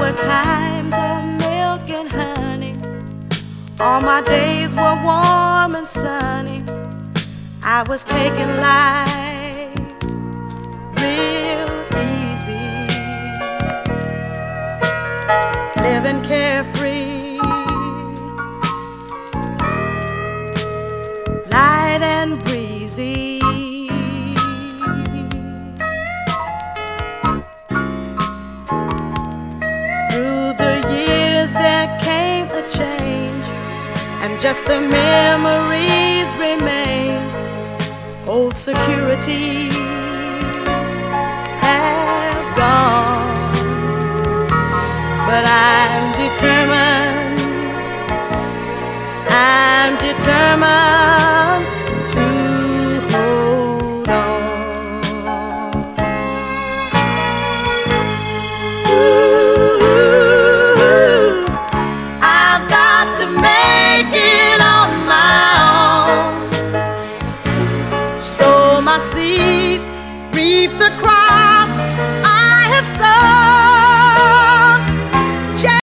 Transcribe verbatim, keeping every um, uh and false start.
were times of milk and honey. All my days were warm and sunny. I was taking life real easy, living carefree, light and breezy. Through the years there came a change, and just the memories remain. Old securities have gone, but I'm determined, I'm determined to hold on. Ooh, I've got to make it on my own. Sow my seeds, reap the crop I have sown.